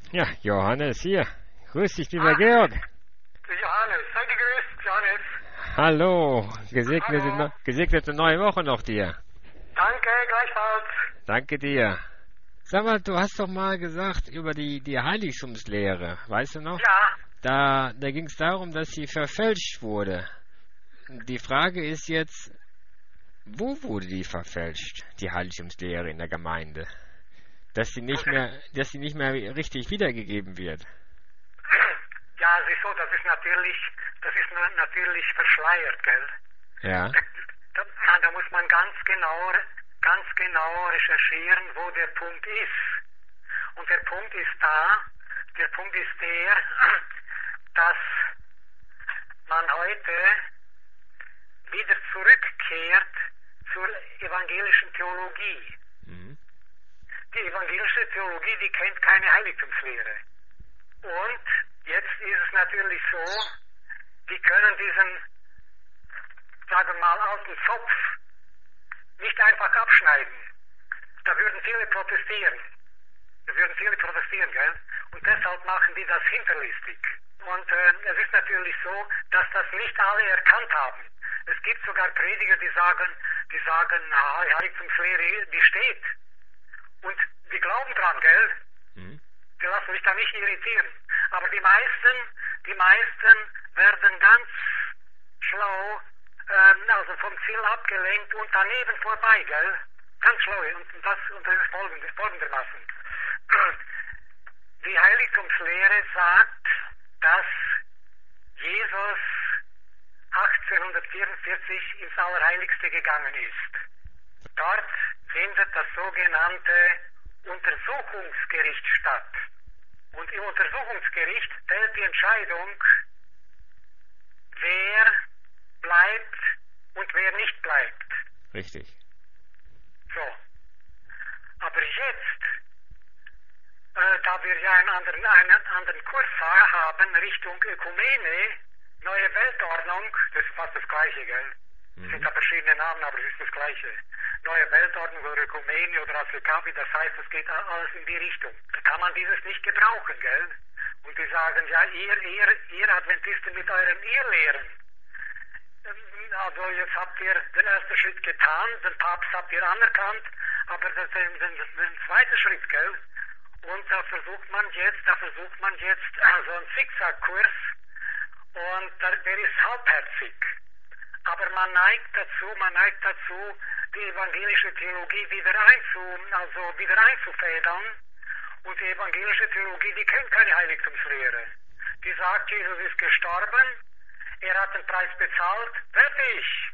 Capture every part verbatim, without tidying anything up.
Ja, Johannes hier. Grüß dich, lieber Ah, Georg. Johannes, sei gegrüßt, Johannes. Hallo. Gesegnete, Hallo. ne- gesegnete neue Woche noch dir. Danke, gleichfalls. Danke dir. Sag mal, du hast doch mal gesagt über die, die Heiligtumslehre, weißt du noch? Ja, Da, da ging es darum, dass sie verfälscht wurde. Die Frage ist jetzt, wo wurde die verfälscht, die Heiligtumslehre in der Gemeinde? Dass sie nicht mehr, dass sie nicht mehr richtig wiedergegeben wird. ja, es ist so, das ist natürlich, das ist na- natürlich verschleiert, gell? Ja, Da, da, da muss man ganz genau, ganz genau recherchieren, wo der Punkt ist. Und der Punkt ist da, der Punkt ist der, dass man heute wieder zurückkehrt zur evangelischen Theologie. mhm. Die evangelische Theologie, die kennt keine Heiligtumslehre. Und jetzt ist es natürlich so, die können diesen, sagen wir mal, alten Zopf nicht einfach abschneiden. Da würden viele protestieren. Da würden viele protestieren, gell? Und deshalb machen die das hinterlistig. Und äh, es ist natürlich so, dass das nicht alle erkannt haben. Es gibt sogar Prediger, die sagen, die sagen, na, die Heiligtumslehre, die steht. Und die glauben dran, gell? Mhm. Die lassen sich da nicht irritieren. Aber die meisten, die meisten werden ganz schlau, ähm, also vom Ziel abgelenkt und daneben vorbei, gell? Ganz schlau. Und das, und das ist folgendes, folgendermaßen. Die Heiligtumslehre sagt, dass Jesus achtzehnhundertvierundvierzig ins Allerheiligste gegangen ist. Dort findet das sogenannte Untersuchungsgericht statt. Und im Untersuchungsgericht fällt die Entscheidung, wer bleibt und wer nicht bleibt. Richtig. So. Aber jetzt, äh, da wir ja einen anderen, einen anderen Kurs haben Richtung Ökumene, neue Weltordnung, das ist fast das Gleiche, gell? Es sind da verschiedene Namen, aber es ist das Gleiche. Neue Weltordnung oder Ökumene oder Asikavi, das heißt, es geht alles in die Richtung. Da kann man dieses nicht gebrauchen, gell? Und die sagen, ja, ihr, ihr, ihr Adventisten mit euren Irrlehren. Also jetzt habt ihr den ersten Schritt getan, den Papst habt ihr anerkannt, aber den, den, den, den zweiten Schritt, gell? Und da versucht man jetzt, da versucht man jetzt so einen Zickzackkurs und da, der ist halbherzig. Aber man neigt dazu, man neigt dazu, die evangelische Theologie wieder einzu, also wieder einzufädeln. Und die evangelische Theologie, die kennt keine Heiligtumslehre. Die sagt, Jesus ist gestorben, er hat den Preis bezahlt, fertig.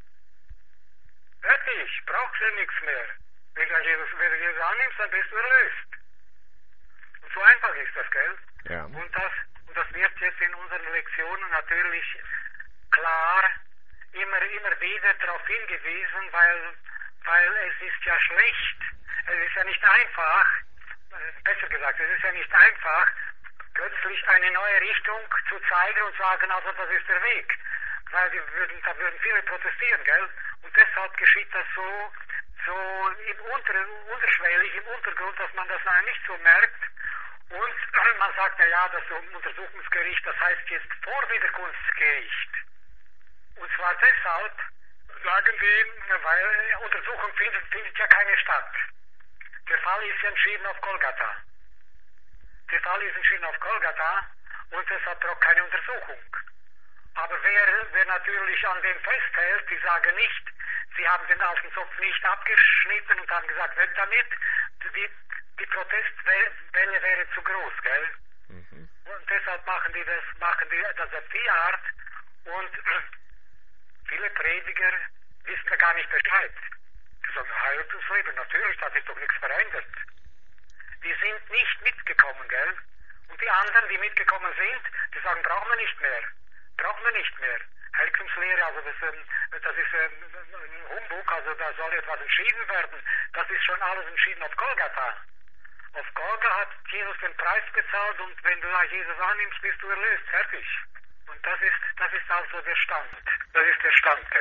Fertig, brauchst du nichts mehr. Wenn du Jesus, wenn du Jesus annimmst, dann bist du erlöst. Und so einfach ist das, gell? Ja. Und das, und das wird jetzt in unseren Lektionen natürlich klar immer, immer wieder darauf hingewiesen, weil, weil es ist ja schlecht, es ist ja nicht einfach, besser gesagt, es ist ja nicht einfach, plötzlich eine neue Richtung zu zeigen und sagen, also das ist der Weg. Weil die würden, da würden viele protestieren, gell? Und deshalb geschieht das so, so im Unter, unterschwellig, im Untergrund, dass man das nicht so merkt. Und man sagt, na ja, das Untersuchungsgericht, das heißt jetzt Vorwiederkunftsgericht. Und zwar deshalb, sagen die, weil Untersuchung findet, findet ja keine statt. Der Fall ist entschieden auf Golgatha. Der Fall ist entschieden auf Golgatha und deshalb braucht keine Untersuchung. Aber wer, wer natürlich an dem festhält, die sagen nicht, sie haben den alten Zopf nicht abgeschnitten und haben gesagt, weg damit, die, die Protestwelle wäre zu groß, gell? Mhm. Und deshalb machen die das, machen die das auf die Art und viele Prediger wissen da gar nicht Bescheid. Die sagen, Heiligtumsleben, natürlich, da ist doch nichts verändert. Die sind nicht mitgekommen, gell? Und die anderen, die mitgekommen sind, die sagen, brauchen wir nicht mehr. Brauchen wir nicht mehr. Heiligtumslehre, also das, das ist ein Humbug, also da soll etwas entschieden werden. Das ist schon alles entschieden auf Golgatha. Auf Golgatha hat Jesus den Preis bezahlt und wenn du Jesus annimmst, bist du erlöst. Fertig. Und das ist, das ist also der Stand. Das ist der Stand, gell?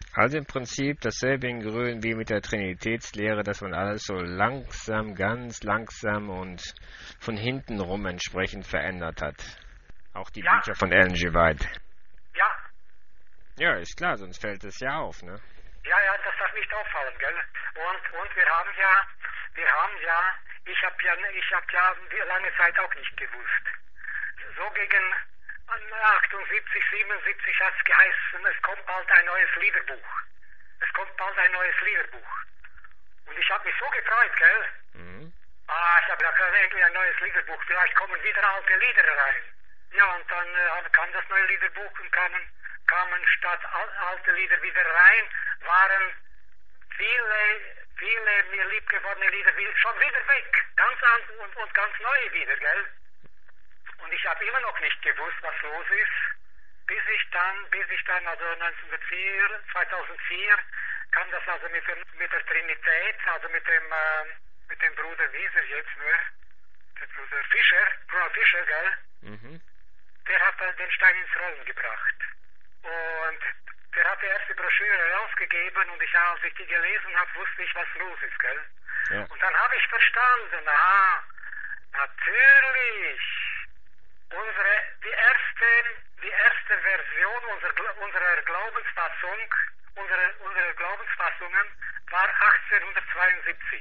Also im Prinzip dasselbe in Grün wie mit der Trinitätslehre, dass man alles so langsam, ganz langsam und von hinten rum entsprechend verändert hat. Auch die Ja. Bücher von Ellen G. White. Ja, Ja, ist klar, sonst fällt es ja auf, ne? ja, ja, das darf nicht auffallen, gell? Und, und wir haben ja, wir haben ja, ich habe ja, ich habe ja lange Zeit auch nicht gewusst. So gegen achtundsiebzig, siebenundsiebzig hat es geheißen, es kommt bald ein neues Liederbuch. Es kommt bald ein neues Liederbuch. Und ich habe mich so gefreut, gell? Mhm. Ah, ich habe gedacht, endlich ein neues Liederbuch, vielleicht kommen wieder alte Lieder rein. Ja, und dann äh, kam das neue Liederbuch und kamen, kamen statt al alte Lieder wieder rein, waren viele, viele mir liebgewordene Lieder schon wieder weg. Ganz an und, und ganz neue wieder, gell? Und ich habe immer noch nicht gewusst, was los ist, bis ich dann, bis ich dann, also neunzehnhundertvier, zweitausendvier, kam das also mit, dem, mit der Trinität, also mit dem, äh, mit dem Bruder, wie ist er jetzt nur? Der Bruder Fischer, Bruder Fischer, gell? Mhm. Der hat dann den Stein ins Rollen gebracht. Und der hat die erste Broschüre rausgegeben und ich, als ich die gelesen habe, wusste ich, was los ist, gell? Ja. Und dann habe ich verstanden, aha, natürlich, unsere, die erste, die erste Version unserer, unserer Glaubensfassung, unsere, unsere Glaubensfassungen war achtzehnhundertzweiundsiebzig.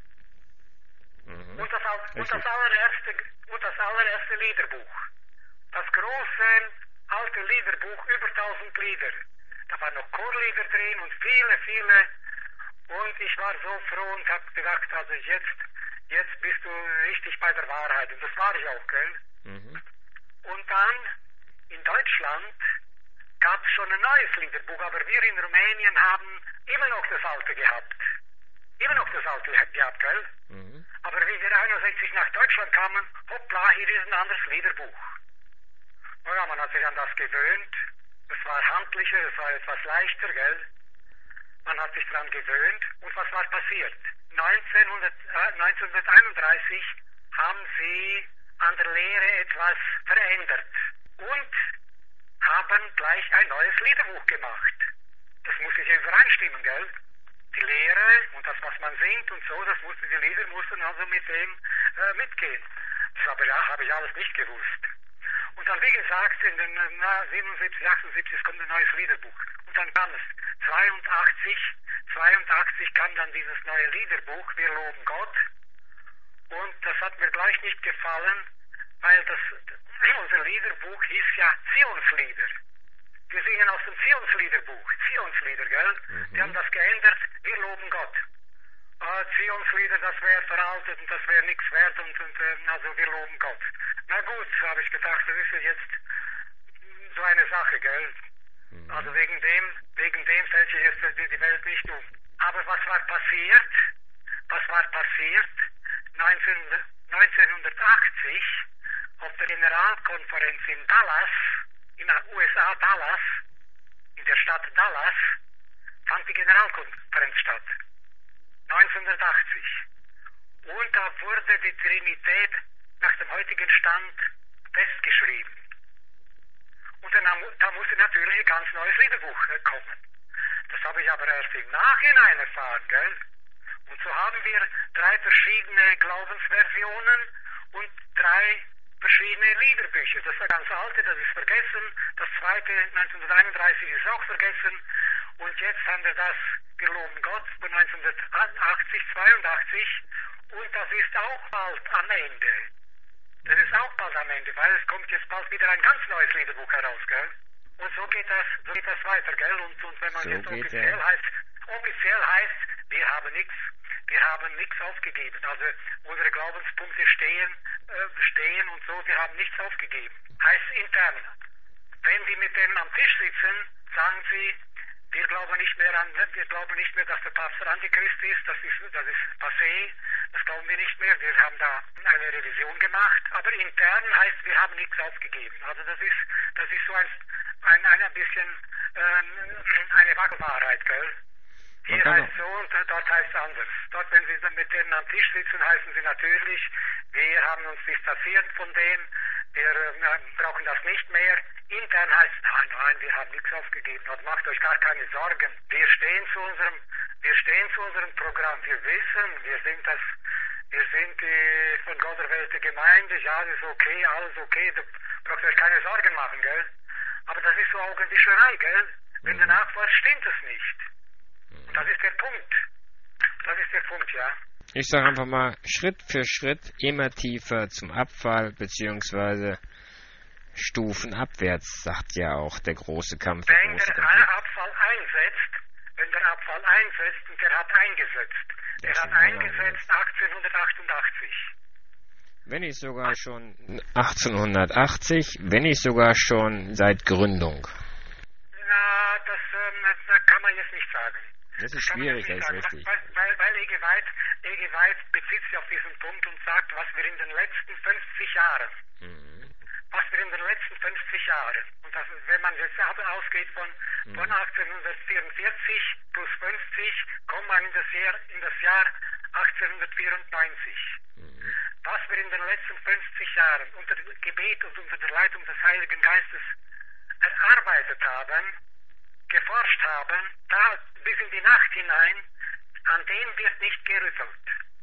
Mhm. Und, das, al- und, Richtig. das allererste, und das allererste Liederbuch. Das große alte Liederbuch, über tausend Lieder. Da waren noch Chorlieder drin und viele, viele. Und ich war so froh und habe gedacht, also jetzt, jetzt bist du richtig bei der Wahrheit. Und das war ich auch, gell? Mhm. Und dann in Deutschland gab es schon ein neues Liederbuch, aber wir in Rumänien haben immer noch das alte gehabt. Immer noch das alte gehabt, gell? Mhm. Aber wie wir einundsechzig nach Deutschland kamen, hoppla, hier ist ein anderes Liederbuch. Naja, man hat sich an das gewöhnt. Es war handlicher, es war etwas leichter, gell? Man hat sich daran gewöhnt. Und was war passiert? neunzehnhundert, äh, neunzehnhunderteinunddreißig haben sie an der Lehre etwas verändert und haben gleich ein neues Liederbuch gemacht. Das muss sich übereinstimmen, gell? Die Lehre und das, was man singt und so, das musste, die Lieder mussten also mit dem äh, mitgehen. Das aber ja, habe ich alles nicht gewusst. Und dann, wie gesagt, in den na, siebenundsiebzig, achtundsiebzig kommt ein neues Liederbuch. Und dann kam es zweiundachtzig, zweiundachtzig kam dann dieses neue Liederbuch, Wir loben Gott. Und das hat mir gleich nicht gefallen, weil das, unser Liederbuch hieß ja Zionslieder. Wir singen aus dem Zionsliederbuch, Zionslieder, gell? Mhm. Wir haben das geändert, wir loben Gott. Äh, Zionslieder, das wäre veraltet und das wäre nichts wert und, und äh, also wir loben Gott. Na gut, habe ich gedacht, das ist ja jetzt so eine Sache, gell? Mhm. Also wegen dem, wegen dem fällt sich jetzt die, die Welt nicht um. Aber was war passiert? Was war passiert? neunzehnhundertachtzig auf der Generalkonferenz in Dallas, in den U S A Dallas, in der Stadt Dallas, fand die Generalkonferenz statt. neunzehnhundertachtzig. Und da wurde die Trinität nach dem heutigen Stand festgeschrieben. Und dann, da musste natürlich ein ganz neues Liederbuch äh, kommen. Das habe ich aber erst im Nachhinein erfahren, gell? Und so haben wir drei verschiedene Glaubensversionen und drei verschiedene Liederbücher. Das ganz alte, das ist vergessen. Das zweite, neunzehnhunderteinunddreißig, ist auch vergessen. Und jetzt haben wir das, wir loben Gott, von neunzehnhundertachtzig, zweiundachtzig. Und das ist auch bald am Ende. Das ist auch bald am Ende, weil es kommt jetzt bald wieder ein ganz neues Liederbuch heraus, gell? Und so geht das, so geht das weiter, gell? Und, und wenn man So jetzt geht offiziell er. heißt, offiziell heißt, wir haben nichts, wir haben nichts aufgegeben. Also unsere Glaubenspunkte stehen, äh, stehen und so, wir haben nichts aufgegeben. Heißt intern. Wenn Sie mit denen am Tisch sitzen, sagen Sie, wir glauben nicht mehr an, wir glauben nicht mehr, dass der Papst der Antichrist ist, das ist, das ist passé, das glauben wir nicht mehr, wir haben da eine Revision gemacht, aber intern heißt, wir haben nichts aufgegeben. Also das ist, das ist so ein, ein, ein bisschen ähm, eine Wackelwahrheit, gell? Hier heißt so und dort heißt es anders. Dort, wenn Sie dann mit denen am Tisch sitzen, heißen Sie natürlich, wir haben uns distanziert von dem, wir äh, brauchen das nicht mehr. Intern heißt es, nein, nein, wir haben nichts aufgegeben und macht euch gar keine Sorgen. Wir stehen zu unserem, wir stehen zu unserem Programm. Wir wissen, wir sind das, wir sind die von Gott erwählte Gemeinde. Ja, das ist okay, alles okay. Da braucht euch keine Sorgen machen, gell? Aber das ist so Augenwischerei, gell? Wenn Mhm. danach was stimmt es nicht. Und das ist der Punkt. Das ist der Punkt, ja. Ich sage einfach mal, Schritt für Schritt immer tiefer zum Abfall, beziehungsweise Stufen abwärts, sagt ja auch der große Kampf. Der Wenn große der Kampf. Abfall einsetzt, wenn der Abfall einsetzt und der hat eingesetzt, der Das hat ist lange eingesetzt achtzehnhundertachtundachtzig. Wenn nicht sogar schon achtzehnhundertachtzig, wenn nicht sogar schon seit Gründung. Na, das, ähm, das kann man jetzt nicht sagen. Das ist Kann man schwierig, jetzt das nicht ist sagen, richtig. Weil, weil, weil E G White, E G White bezieht sich auf diesen Punkt und sagt, was wir in den letzten fünfzig Jahren, Mhm. was wir in den letzten fünfzig Jahren, und das, wenn man jetzt ausgeht von, Mhm. von achtzehnhundertvierundvierzig plus fünfzig, kommt man in das Jahr, in das Jahr achtzehnhundertvierundneunzig. Mhm. Was wir in den letzten fünfzig Jahren unter dem Gebet und unter der Leitung des Heiligen Geistes erarbeitet haben, geforscht haben, da bis in die Nacht hinein, an dem wird nicht gerüttelt.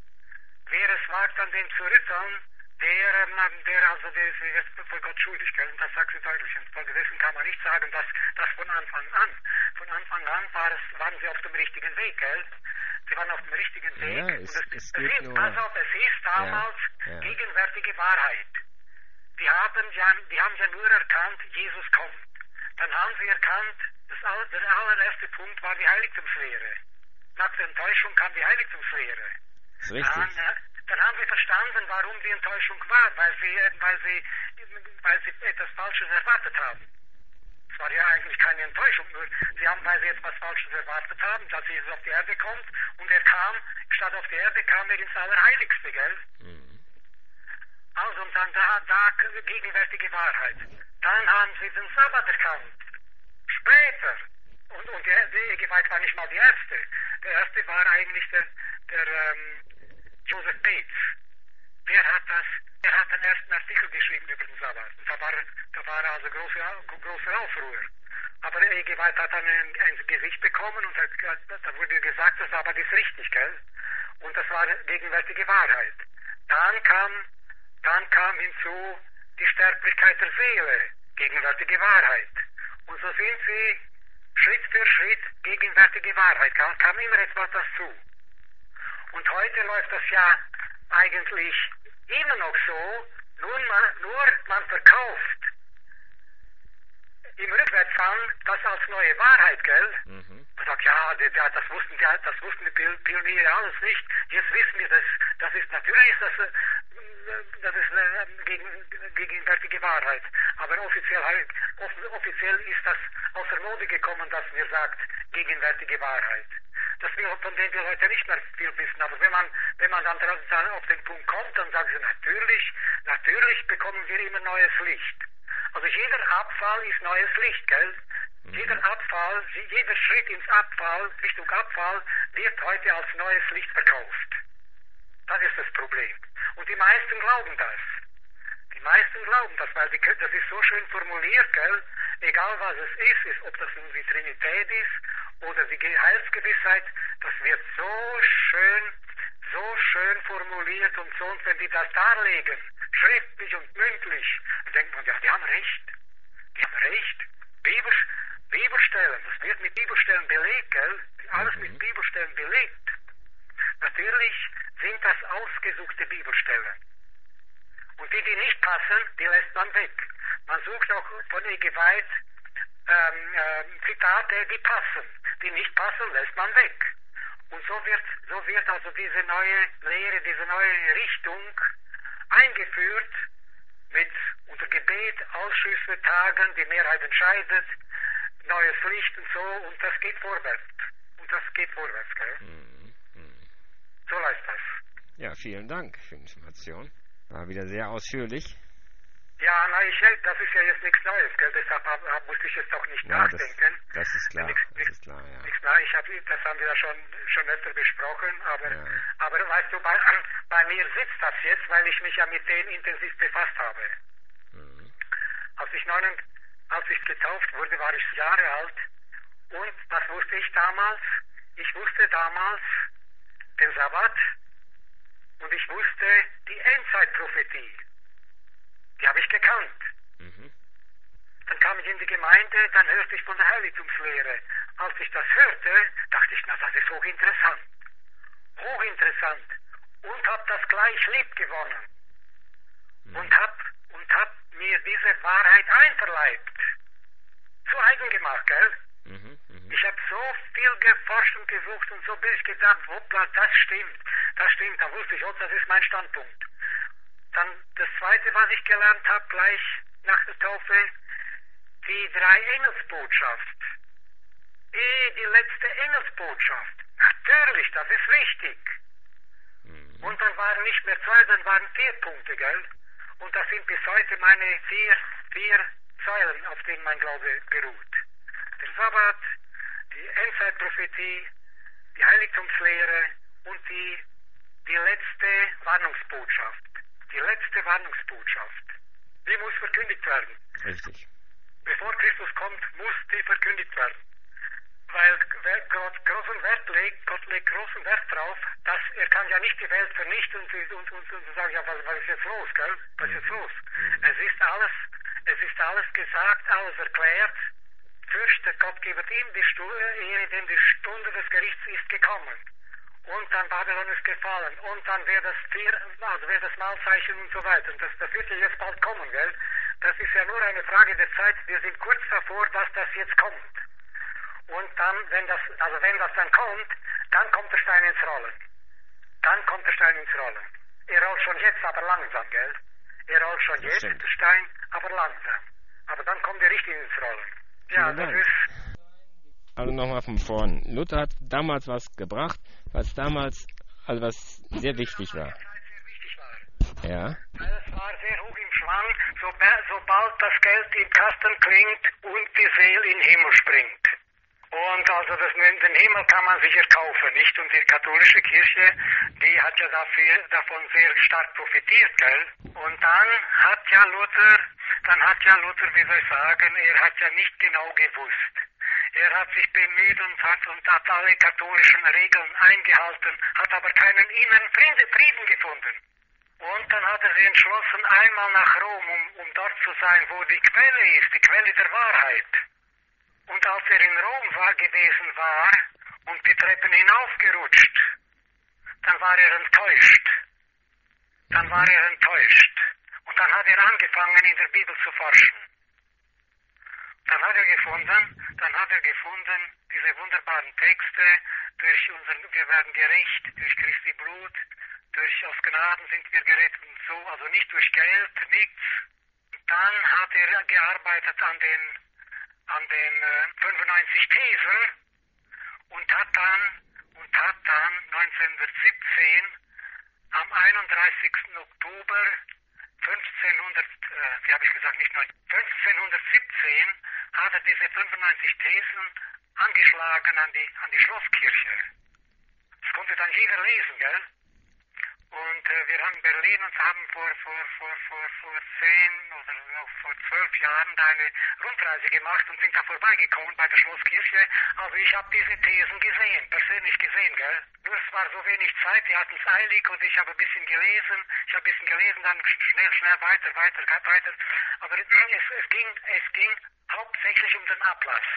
Wer es wagt, an dem zu rütteln, der, ähm, der also der ist jetzt vor Gott schuldig, gell? Und das sagt sie deutlich. Und folgedessen kann man nicht sagen, dass das von Anfang an. Von Anfang an war es, waren sie auf dem richtigen Weg, gell? Sie waren auf dem richtigen Weg. Ja, und es, es, es es geht ist, nur... pass auf, es ist damals Ja, ja. gegenwärtige Wahrheit. Die haben, ja, die haben ja nur erkannt, Jesus kommt. Dann haben sie erkannt, das, aller- der allererste Punkt war die Heiligtumslehre. Nach der Enttäuschung kam die Heiligtumslehre. Ist Dann, richtig. äh, dann haben sie verstanden, warum die Enttäuschung war, weil sie, äh, weil sie, weil sie etwas Falsches erwartet haben. Es war ja eigentlich keine Enttäuschung, nur sie haben, weil sie etwas Falsches erwartet haben, dass Jesus auf die Erde kommt, und er kam, statt auf die Erde kam er ins Allerheiligste, gell? Mhm. Also, und dann da, da gegenwärtige Wahrheit. Dann haben sie den Sabbat erkannt. Später. Und, und der, der E G White war nicht mal die erste. Der erste war eigentlich der, der ähm, Joseph Bates. Der hat das, der hat den ersten Artikel geschrieben über den Sabbat. Und da war, da war also große, große Aufruhr. Aber der E G White hat dann ein, ein Gesicht bekommen und hat, da wurde gesagt, der Sabbat ist richtig, gell? Und das war gegenwärtige Wahrheit. Dann kam, dann kam hinzu die Sterblichkeit der Seele, gegenwärtige Wahrheit. Und so sind sie Schritt für Schritt gegenwärtige Wahrheit. Kam, kam immer etwas dazu. Und heute läuft das ja eigentlich immer noch so, nur man, nur man verkauft im Rückwärtsgang das als neue Wahrheit, gell? Mhm. Man sagt, ja, die, die, das wussten die, das wussten die Pioniere alles nicht. Jetzt wissen wir, das, das ist natürlich ist das, das ist eine gegen, gegenwärtige Wahrheit. Aber offiziell, halt, off, offiziell ist das aus der Mode gekommen, dass wir sagt, gegenwärtige Wahrheit. Das wir, von dem wir heute nicht mehr viel wissen. Aber wenn man, wenn man dann, dann auf den Punkt kommt, dann sagen sie, natürlich, natürlich bekommen wir immer neues Licht. Also jeder Abfall ist neues Licht, gell? Mhm. Jeder Abfall, jeder Schritt ins Abfall, Richtung Abfall, wird heute als neues Licht verkauft. Das ist das Problem. Und die meisten glauben das. Die meisten glauben das, weil die, das ist so schön formuliert, gell? Egal was es ist, ist, ob das nun die Trinität ist oder die Heilsgewissheit, das wird so schön, so schön formuliert und so, und wenn die das darlegen, schriftlich und mündlich, dann denkt man, ja, die haben recht. Die haben recht. Bibel, Bibelstellen, das wird mit Bibelstellen belegt, gell? Alles mhm. mit Bibelstellen belegt. Natürlich sind das ausgesuchte Bibelstellen. Und die, die nicht passen, die lässt man weg. Man sucht auch von E G White ähm, äh, Zitate, die passen. Die nicht passen, lässt man weg. Und so wird, so wird also diese neue Lehre, diese neue Richtung eingeführt mit unter Gebet, Ausschüsse, Tagen, die Mehrheit entscheidet, neues Licht und so, und das geht vorwärts. Und das geht vorwärts, gell? Mhm. Mhm. So läuft das. Ja, vielen Dank für die Information. War wieder sehr ausführlich. Ja, na, ich, das ist ja jetzt nichts Neues, gell? Deshalb hab, hab, musste ich jetzt auch nicht ja, nachdenken. Das, das ist klar, nichts, das nichts, ist klar, ja. Nichts, na, ich hab, das haben wir ja schon, schon öfter besprochen, aber, ja. aber weißt du, bei, bei mir sitzt das jetzt, weil ich mich ja mit dem intensiv befasst habe. Mhm. Als ich, neun, als ich getauft wurde, war ich Jahre alt. Und was wusste ich damals? Ich wusste damals den Sabbat und ich wusste die Endzeitprophetie. Die habe ich gekannt. Mhm. Dann kam ich in die Gemeinde, dann hörte ich von der Heiligtumslehre. Als ich das hörte, dachte ich, na, das ist hochinteressant. Hochinteressant. Und habe das gleich lieb gewonnen. Mhm. Und habe und hab mir diese Wahrheit einverleibt. Zu eigen gemacht, gell? Mhm. Mhm. Ich habe so viel geforscht und gesucht und so bin ich gedacht, hoppla, das stimmt. Das stimmt, dann wusste ich, oh, das ist mein Standpunkt. Dann das Zweite, was ich gelernt habe, gleich nach der Taufe, die drei Engelsbotschaft. Eh, die letzte Engelsbotschaft. Natürlich, das ist wichtig. Mhm. Und dann waren nicht mehr zwei, dann waren vier Punkte, gell? Und das sind bis heute meine vier, vier Säulen, auf denen mein Glaube beruht. Der Sabbat, die Endzeitprophetie, die Heiligtumslehre und die, die letzte Warnungsbotschaft. Die letzte Warnungsbotschaft. Die muss verkündigt werden. Richtig. Bevor Christus kommt, muss die verkündigt werden. Weil Gott großen Wert legt, Gott legt großen Wert drauf, dass er kann ja nicht die Welt vernichten und, und, und, und sagen, ja, was, was ist jetzt los, gell? Was ist jetzt los? Mhm. Es ist alles, es ist alles gesagt, alles erklärt. Fürchtet Gott gibt ihm die Stunde, Ehre, denn die Stunde des Gerichts ist gekommen. Und dann Babylon ist gefallen. Und dann wird das Tier, also wird das Malzeichen und so weiter. Und das, das wird ja jetzt bald kommen, gell? Das ist ja nur eine Frage der Zeit. Wir sind kurz davor, dass das jetzt kommt. Und dann, wenn das, also wenn das dann kommt, dann kommt der Stein ins Rollen. Dann kommt der Stein ins Rollen. Er rollt schon jetzt, aber langsam, gell? Er rollt schon Das jetzt, stimmt. der Stein, aber langsam. Aber dann kommt er richtig ins Rollen. Ja, Vielen das Dank. ist... Also nochmal von vorn. Luther hat damals was gebracht, was damals, also was sehr wichtig war. sehr wichtig war. Ja. Weil es war sehr hoch im Schwang, so, sobald das Geld im Kasten klingt und die Seele in den Himmel springt. Und also das, den Himmel kann man sich erkaufen, nicht? Und die katholische Kirche, die hat ja dafür, davon sehr stark profitiert, gell? Und dann hat ja Luther, dann hat ja Luther, wie soll ich sagen, er hat ja nicht genau gewusst. Er hat sich bemüht und hat, und hat alle katholischen Regeln eingehalten, hat aber keinen inneren Frieden, Frieden gefunden. Und dann hat er sich entschlossen, einmal nach Rom, um, um dort zu sein, wo die Quelle ist, die Quelle der Wahrheit. Und als er in Rom war, gewesen war und die Treppen hinaufgerutscht, dann war er enttäuscht. Dann war er enttäuscht. Und dann hat er angefangen, in der Bibel zu forschen. Dann hat er gefunden, dann hat er gefunden, diese wunderbaren Texte, durch unseren, wir werden gerecht, durch Christi Blut, durch aus Gnaden sind wir gerettet und so, also nicht durch Geld, nichts. Und dann hat er gearbeitet an den, an den äh, fünfundneunzig Thesen und hat dann, und hat dann neunzehnhundertsiebzehn am einunddreißigsten Oktober fünfzehnhundert, äh, wie habe ich gesagt, nicht neun, fünfzehnhundertsiebzehn hat er diese fünfundneunzig Thesen angeschlagen an die, an die Schlosskirche. Das konnte dann jeder lesen, gell? Und äh, wir haben in Berlin und haben vor, vor, vor, vor, vor zehn oder noch vor zwölf Jahren da eine Rundreise gemacht und sind da vorbeigekommen bei der Schlosskirche. Also ich habe diese Thesen gesehen, persönlich gesehen, gell? Nur es war so wenig Zeit, die hatten es eilig und ich habe ein bisschen gelesen. Ich habe ein bisschen gelesen, dann schnell, schnell weiter, weiter, weiter. Aber es, es, ging, es ging hauptsächlich um den Ablass.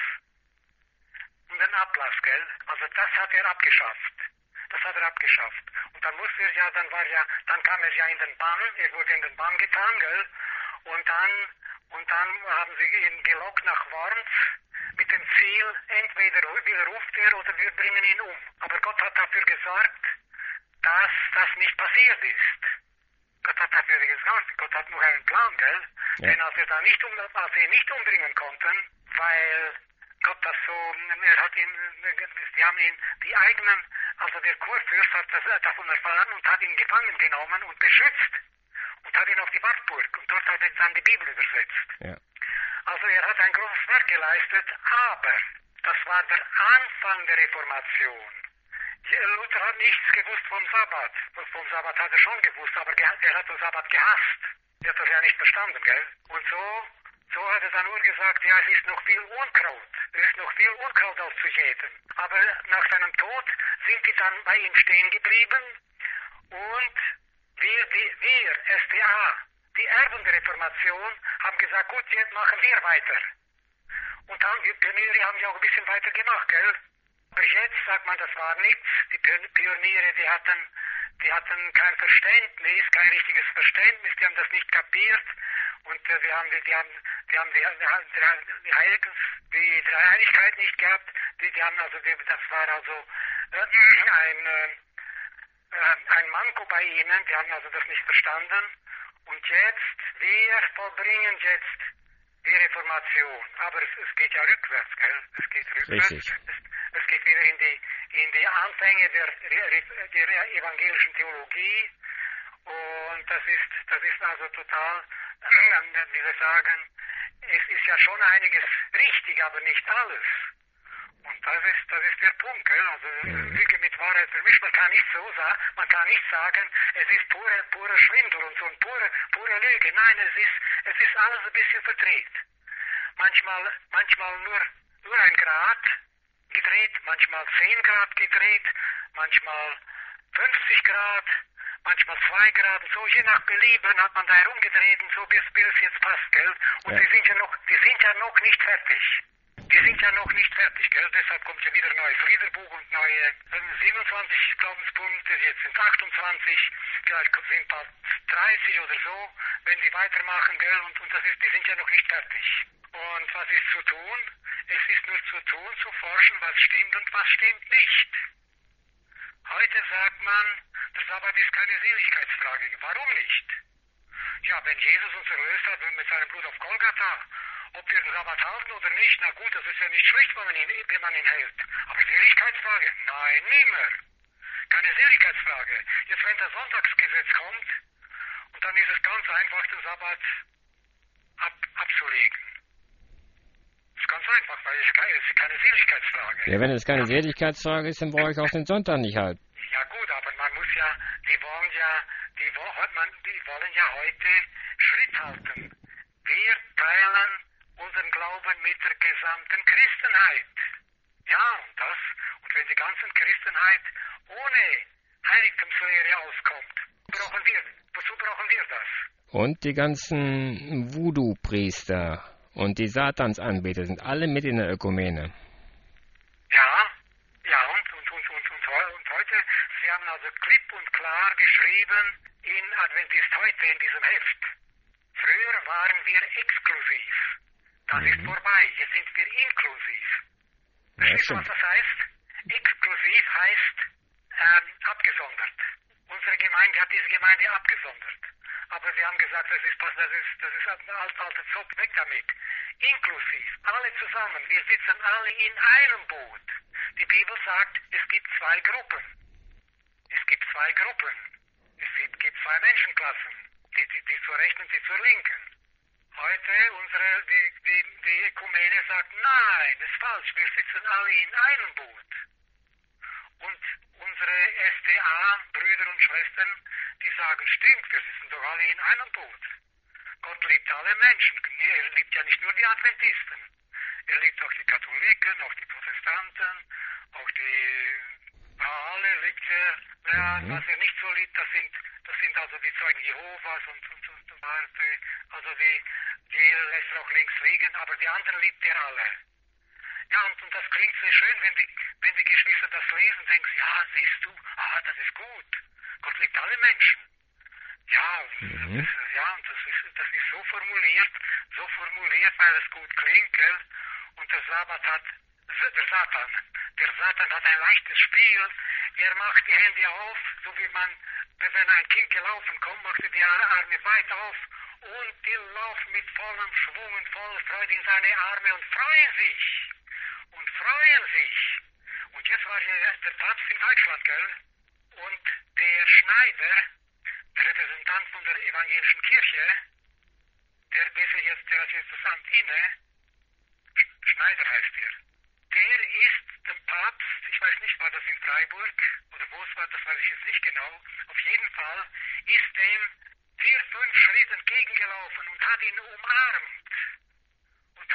Um den Ablass, gell? Also das hat er abgeschafft. Das hat er abgeschafft. Und dann musste er ja, dann war ja, dann kam er ja in den Bann, er wurde in den Bann getan, gell? Und dann, und dann haben sie ihn gelockt nach Worms mit dem Ziel, entweder widerruft er oder wir bringen ihn um. Aber Gott hat dafür gesorgt, dass das nicht passiert ist. Gott hat dafür gesorgt, Gott hat noch einen Plan, gell? Ja. Denn als er da nicht, um, als sie ihn nicht umbringen konnten, weil Gott das so, er hat ihn, die haben ihn, die eigenen, also der Kurfürst hat das, davon erfahren und hat ihn gefangen genommen und beschützt und hat ihn auf die Wartburg und dort hat er dann die Bibel übersetzt. Ja. Also er hat ein großes Werk geleistet, aber das war der Anfang der Reformation. Luther hat nichts gewusst vom Sabbat. Vom Sabbat hat er schon gewusst, aber er hat den Sabbat gehasst. Er hat das ja nicht verstanden, gell? Und so So hat er dann nur gesagt, ja, es ist noch viel Unkraut. Es ist noch viel Unkraut auszujäten. Aber nach seinem Tod sind die dann bei ihm stehen geblieben. Und wir, die, wir, S D A, die Erben der Reformation, haben gesagt, gut, jetzt machen wir weiter. Und dann, die Pioniere haben ja auch ein bisschen weiter gemacht, gell? Aber jetzt sagt man, das war nichts. Die Pioniere, die hatten, die hatten kein Verständnis, kein richtiges Verständnis, die haben das nicht kapiert. Und äh, wir haben, die, die haben, die haben die, die, die, Heiligen, die Dreieinigkeit nicht gehabt. Die, die haben also, die, das war also äh, ein, äh, ein Manko bei ihnen. Die haben also das nicht verstanden. Und jetzt, wir vollbringen jetzt die Reformation. Aber es, es geht ja rückwärts, gell? Es geht rückwärts. Richtig. Es, es geht wieder in die, in die Anfänge der, der evangelischen Theologie. Und das ist, das ist also total, wie wir sagen, es ist ja schon einiges richtig, aber nicht alles. Und das ist, das ist der Punkt, gell? Also Mhm. Lüge mit Wahrheit vermischt. Man kann nicht so sagen, man kann nicht sagen, es ist pure, pure Schwindel und so und pure, pure Lüge. Nein, es ist, es ist alles ein bisschen verdreht. Manchmal, manchmal nur, nur ein Grad gedreht, manchmal zehn Grad gedreht, manchmal fünfzig Grad, manchmal zwei Grad, so je nach Belieben hat man da herumgedreht und so bis, bis es jetzt passt, gell? Und Ja. die sind ja noch, die sind ja noch nicht fertig. Die sind ja noch nicht fertig, gell? Deshalb kommt ja wieder ein neues Liederbuch und neue siebenundzwanzig Glaubenspunkte, jetzt sind achtundzwanzig, vielleicht sind bald dreißig oder so, wenn die weitermachen, gell? Und, und das ist, die sind ja noch nicht fertig. Und was ist zu tun? Es ist nur zu tun, zu forschen, was stimmt und was stimmt nicht. Heute sagt man, der Sabbat ist keine Seligkeitsfrage. Warum nicht? Ja, wenn Jesus uns erlöst hat mit seinem Blut auf Golgatha, ob wir den Sabbat halten oder nicht, na gut, das ist ja nicht schlecht, wenn man ihn, wenn man ihn hält. Aber Seligkeitsfrage? Nein, nimmer. Keine Seligkeitsfrage. Jetzt, wenn das Sonntagsgesetz kommt, und dann ist es ganz einfach, den Sabbat ab, abzulegen. Das ist ganz einfach, weil es keine, es ist keine Seligkeitsfrage. Ja, wenn es keine Seligkeitsfrage ist, dann brauche ich auch den Sonntag nicht halten. Ja gut, aber man muss ja, die wollen ja, die, man, die wollen ja heute Schritt halten. Wir teilen unseren Glauben mit der gesamten Christenheit. Ja, und das, und wenn die ganze Christenheit ohne Heiligtumslehre auskommt, brauchen wir, wozu brauchen wir das? Und die ganzen Voodoo-Priester und die Satansanbeter sind alle mit in der Ökumene. Ja, ja, und, und, und, und, und, und heute, Sie haben also klipp und klar geschrieben in Adventist heute in diesem Heft. Früher waren wir exklusiv. Das Mhm. ist vorbei. Jetzt sind wir inklusiv. Ja, Verstehst du, was stimmt. das heißt? Exklusiv heißt ähm, abgesondert. Unsere Gemeinde hat diese Gemeinde abgesondert. Aber sie haben gesagt, das ist, das ist, das ist ein alter, alter Zopf, weg damit. Inklusiv, alle zusammen. Wir sitzen alle in einem Boot. Die Bibel sagt, es gibt zwei Gruppen. Es gibt zwei Gruppen. Es gibt, gibt zwei Menschenklassen. Die, die, die zur Rechten und die zur Linken. Heute, unsere, die, die, die Ökumene sagt, nein, das ist falsch, wir sitzen alle in einem Boot. Und unsere S D A-Brüder und Schwestern, die sagen, stimmt, wir sitzen doch alle in einem Boot. Gott liebt alle Menschen, er liebt ja nicht nur die Adventisten. Er liebt auch die Katholiken, auch die Protestanten, auch die alle liebt er. Ja, Mhm. was er nicht so liebt, das sind, das sind also die Zeugen Jehovas und, und, und, und also die, die lässt er auch links liegen, aber die anderen liebt er alle. Ja, und, und das klingt sehr schön, wenn die, wenn die Geschwister das lesen, denken sie, ja, siehst du, ah, das ist gut. Gott liebt alle Menschen. Ja, Mhm. das, ja, und das ist, das ist so formuliert, so formuliert, weil es gut klingt, gell? Und der Sabbat hat, der Satan, der Satan hat ein leichtes Spiel. Er macht die Hände auf, so wie man, wenn ein Kind gelaufen kommt, macht er die Arme weit auf und die laufen mit vollem Schwung und voller Freude in seine Arme und freuen sich. Und freuen sich. Und jetzt war ja der Papst in Deutschland, gell? Und der Schneider, der Repräsentant von der evangelischen Kirche, der, der, jetzt, der hat jetzt das Amt inne, Schneider heißt er, der ist dem Papst, ich weiß nicht, war das in Freiburg oder wo es war, das weiß ich jetzt nicht genau, auf jeden Fall ist dem vier, fünf Schritte entgegengelaufen und hat ihn umarmt.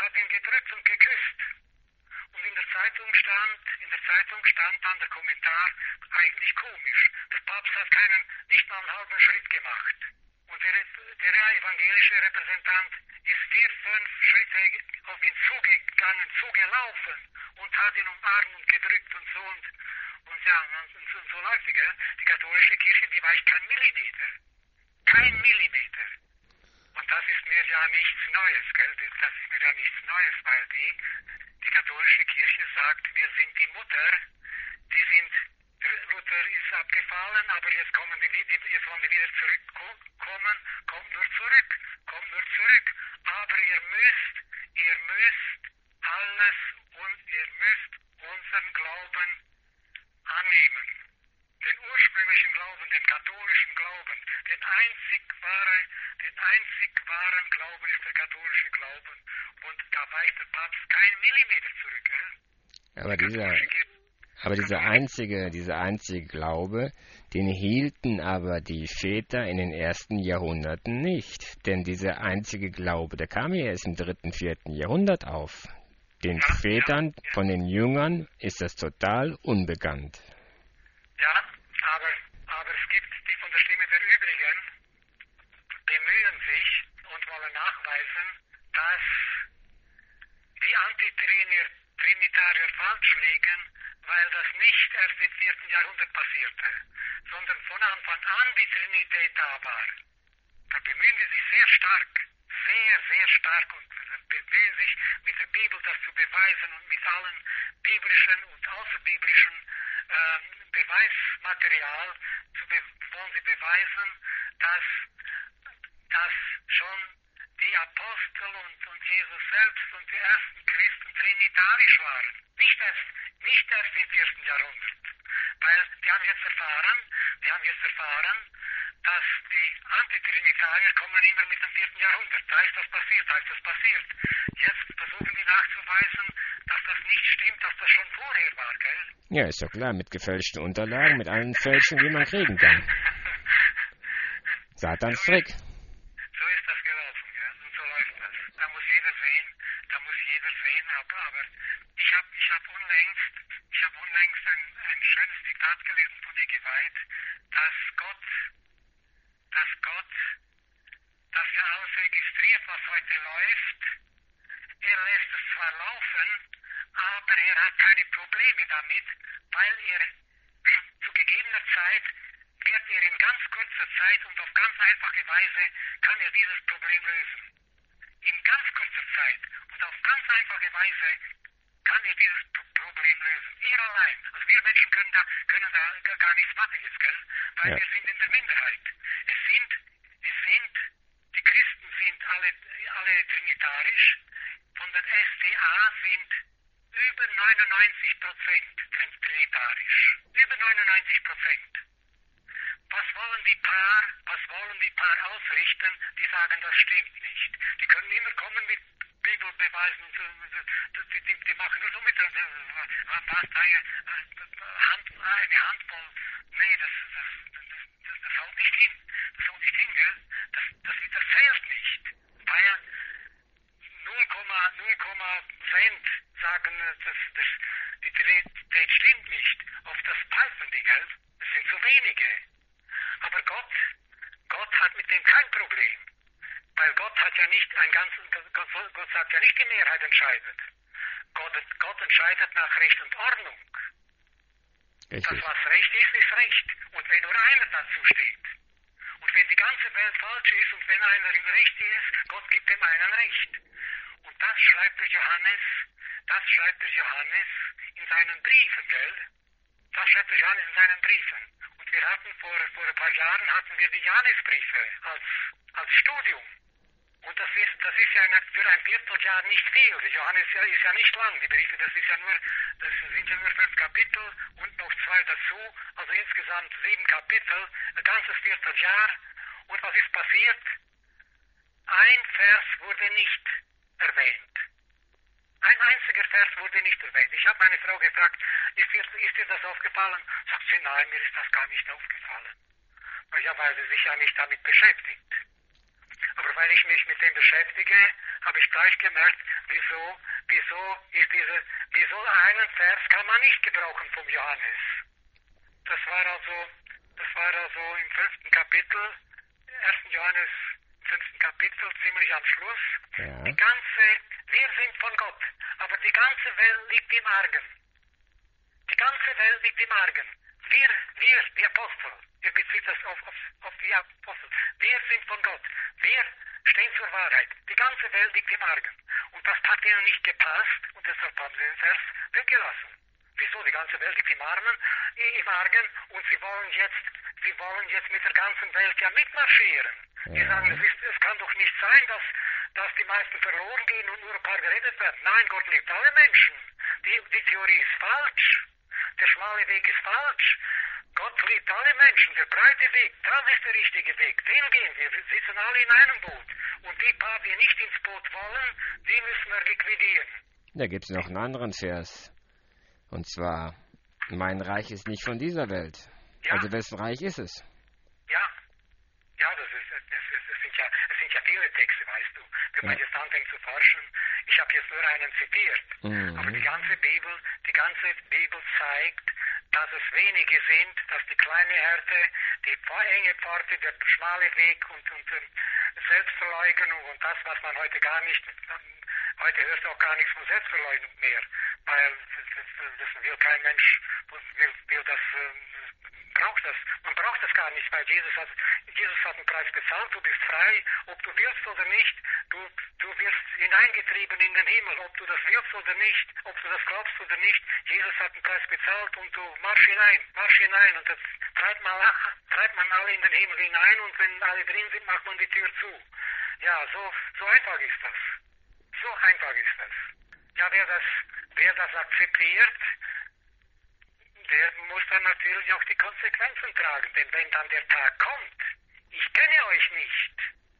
hat ihn gedrückt und geküsst. Und in der Zeitung stand, in der Zeitung stand dann der Kommentar, eigentlich komisch. Der Papst hat keinen, nicht mal einen halben Schritt gemacht. Und der, der evangelische Repräsentant ist vier, fünf Schritte auf ihn zugegangen, zugelaufen und hat ihn umarmt und gedrückt und so und, und ja, und, und, so, und so läuft es, gell? Die katholische Kirche, die weicht kein Millimeter. Kein Millimeter. Und das ist mir ja nichts Neues, gell? Das ist mir ja nichts Neues, weil die, die katholische Kirche sagt, wir sind die Mutter, die sind, Luther ist abgefallen, aber jetzt kommen die, die jetzt wollen die wieder zurückkommen, kommt nur zurück, kommt nur zurück, aber ihr müsst, ihr müsst alles und ihr müsst unseren Glauben annehmen. Den ursprünglichen Glauben, den katholischen Glauben, den einzig wahren, den einzig wahren Glauben ist der katholische Glauben. Und da weicht der Papst keinen Millimeter zurück. Gell? Aber dieser, aber dieser einzige, dieser einzige Glaube, den hielten aber die Väter in den ersten Jahrhunderten nicht. Denn dieser einzige Glaube, der kam ja erst im dritten, vierten Jahrhundert auf. Den Ja, Vätern ja, ja. von den Jüngern ist das total unbekannt. Ja, aber, aber es gibt die von der Stimme der Übrigen, bemühen sich und wollen nachweisen, dass die Antitrinitarier falsch liegen, weil das nicht erst im vierten Jahrhundert passierte, sondern von Anfang an die Trinität da war. Da bemühen sie sich sehr stark, sehr, sehr stark und bemühen sich mit der Bibel das zu beweisen und mit allen biblischen und außerbiblischen ähm, Beweismaterial zu be wollen sie beweisen, dass, dass schon die Apostel und, und Jesus selbst und die ersten Christen trinitarisch waren. Nicht erst, nicht erst im vierten Jahrhundert. Weil die haben jetzt erfahren, die haben jetzt erfahren, dass die Antitrinitarier kommen immer mit dem vierten Jahrhundert. Da ist das passiert, da ist das passiert. Jetzt versuchen die nachzuweisen, dass das nicht stimmt, dass das schon vorher war, gell? Ja, ist doch klar, mit gefälschten Unterlagen, mit allen Fälschungen, die man kriegen kann. Satans Trick. So ist das gelaufen, ja, und so läuft das. Da muss jeder sehen, da muss jeder sehen, aber, aber ich habe ich hab unlängst, ich habe unlängst ein, ein schönes Zitat gelesen von Egi Veit, dass Gott, dass Gott, dass ja alles registriert, was heute läuft. Er lässt es zwar laufen, aber er hat keine Probleme damit, weil er zu gegebener Zeit wird er in ganz kurzer Zeit und auf ganz einfache Weise kann er dieses Problem lösen. In ganz kurzer Zeit und auf ganz einfache Weise kann er dieses Problem lösen. Er allein. Also wir Menschen können da, können da gar nichts machen jetzt, gell? Weil Ja. wir sind in der Minderheit. Es sind, es sind, die Christen sind alle, alle trinitarisch. Von den S D A sind über neunundneunzig Prozent trinitarisch. Über neunundneunzig Prozent. Was wollen die Paar, was wollen die Paar ausrichten, die sagen, das stimmt nicht. Die können immer kommen mit Bibelbeweisen und so, die, die, die machen nur so mit, was da hier, Hand, eine Handvoll, nee, das, das, das, das, das haut nicht hin, das haut nicht hin, gell, das, das, das zählt nicht, weil null Komma null Cent sagen, das, das, die Trinität stimmt nicht, auf das pfeifen die, gell, das sind so wenige. Aber Gott, Gott hat mit dem kein Problem. Weil Gott hat ja nicht ein ganzes, Gott, Gott sagt ja nicht, die Mehrheit entscheidet. Gott, Gott entscheidet nach Recht und Ordnung. Richtig. Das, was Recht ist, ist Recht. Und wenn nur einer dazu steht. Und wenn die ganze Welt falsch ist und wenn einer im Recht ist, Gott gibt dem einen Recht. Und das schreibt der Johannes, das schreibt der Johannes in seinen Briefen, gell? Das schreibt der Johannes in seinen Briefen. Und wir hatten vor, vor ein paar Jahren hatten wir die Johannesbriefe als, als Studium. Und das ist, das ist ja eine, für ein Vierteljahr nicht viel. Die Johannes ist ja nicht lang. Die Briefe, das ist ja nur, das sind ja nur fünf Kapitel und noch zwei dazu. Also insgesamt sieben Kapitel, ein ganzes Vierteljahr. Und was ist passiert? Ein Vers wurde nicht erwähnt. Ein einziger Vers wurde nicht erwähnt. Ich habe meine Frau gefragt, ist dir, ist dir das aufgefallen? Sagt sie, nein, mir ist das gar nicht aufgefallen. Ja, weil sie sich ja nicht damit beschäftigt. Aber weil weil ich mich mit dem beschäftige, habe ich gleich gemerkt, wieso, wieso ist diese, wieso einen Vers kann man nicht gebrauchen vom Johannes. Das war also, das war also im fünften Kapitel, ersten Johannes, fünften Kapitel, ziemlich am Schluss. Ja. Die ganze, wir sind von Gott, aber die ganze Welt liegt im Argen. Die ganze Welt liegt im Argen. Wir, wir, die Apostel, ihr bezieht das auf, auf, auf die Apostel, wir sind von Gott, wir stehen zur Wahrheit. Die ganze Welt liegt im Argen. Und das hat ihnen nicht gepasst und deshalb haben sie den Vers weggelassen. Wieso? Die ganze Welt liegt im Armen, im Argen und sie wollen jetzt, sie wollen jetzt mit der ganzen Welt ja mitmarschieren. Ja. Die sagen, es, ist, es kann doch nicht sein, dass, dass die meisten verloren gehen und nur ein paar gerettet werden. Nein, Gott liebt alle Menschen. Die, die Theorie ist falsch. Der schmale Weg ist falsch. Gott liebt alle Menschen. Der breite Weg, das ist der richtige Weg. Den gehen wir. Wir sitzen alle in einem Boot. Und die paar, die nicht ins Boot wollen, die müssen wir liquidieren. Da gibt es noch einen anderen Vers. Und zwar, mein Reich ist nicht von dieser Welt. Ja. Also wessen Reich ist es? Ja. Ja, das, ist, das, ist, das, sind, ja, das sind ja viele Texte, weißt du. Wenn man Ja. jetzt anfängt zu forschen, ich habe jetzt nur einen zitiert. Mhm. Aber die ganze Bibel, die ganze Bibel zeigt, dass es wenige sind, dass die kleine Härte, die enge Pforte, der schmale Weg und, und um, Selbstverleugnung und das, was man heute gar nicht, heute hörst du auch gar nichts von Selbstverleugnung mehr, weil das, das will kein Mensch, will, will das, braucht das, man braucht das gar nicht, weil Jesus hat, Jesus hat einen Preis bezahlt, du bist frei, ob du willst oder nicht, du, du wirst hineingetrieben in den Himmel, ob du das willst oder nicht, ob du das glaubst oder nicht, Jesus hat einen Preis bezahlt und du marsch hinein, marsch hinein und das treibt man, treibt man alle in den Himmel hinein und wenn alle drin sind, macht man die Tür zu. Ja, so, so einfach ist das. So einfach ist das. Ja, wer das, wer das akzeptiert, der muss dann natürlich auch die Konsequenzen tragen. Denn wenn dann der Tag kommt, ich kenne euch nicht.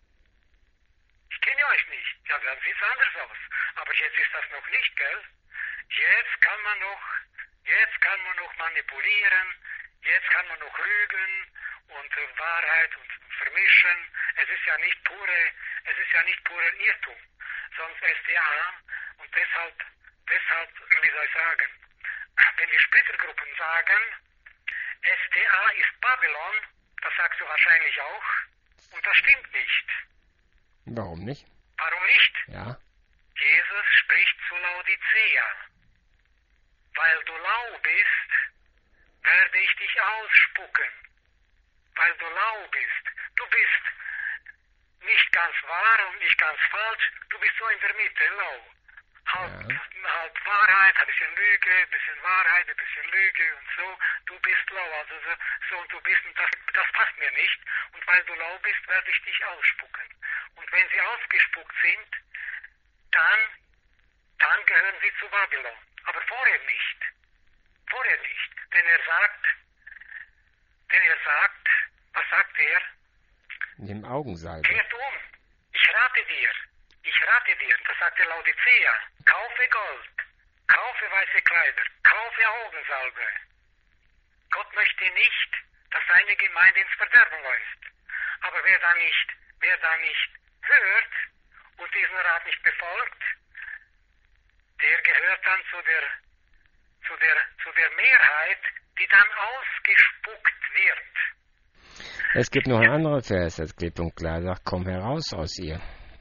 Ich kenne euch nicht. Ja, dann sieht es anders aus. Aber jetzt ist das noch nicht, gell? Jetzt kann man noch, jetzt kann man noch manipulieren, jetzt kann man noch lügen und äh, Wahrheit und vermischen. Es ist ja nicht pure, es ist ja nicht purer Irrtum, sonst S D A und deshalb, deshalb, wie soll ich sagen, wenn die Splittergruppen sagen, S D A ist Babylon, das sagst du wahrscheinlich auch, und das stimmt nicht. Warum nicht? Warum nicht? Ja. Jesus spricht zu Laodicea. Weil du lau bist, werde ich dich ausspucken. Weil du lau bist. Du bist nicht ganz wahr und nicht ganz falsch, du bist so in der Mitte, lau. Halb, ja. halb Wahrheit, ein bisschen Lüge, ein bisschen Wahrheit, ein bisschen Lüge und so. Du bist lau, also so, so und du bist, und das, das passt mir nicht. Und weil du lau bist, werde ich dich ausspucken. Und wenn sie ausgespuckt sind, dann, dann gehören sie zu Babylon. Aber vorher nicht. Vorher nicht. Denn er sagt, denn er sagt, was sagt er? Nimm Augensalbe. Kehrt um. Ich rate dir. Ich rate dir. Das sagt der Laodicea. Kaufe Gold. Kaufe weiße Kleider. Kaufe Augensalbe. Gott möchte nicht, dass seine Gemeinde ins Verderben läuft. Aber wer da nicht, wer da nicht hört und diesen Rat nicht befolgt, der gehört dann zu der, zu der, zu der Mehrheit, die dann ausgespuckt wird. Es gibt noch einen anderen Vers, das klipp und klar sagt, komm heraus aus ihr.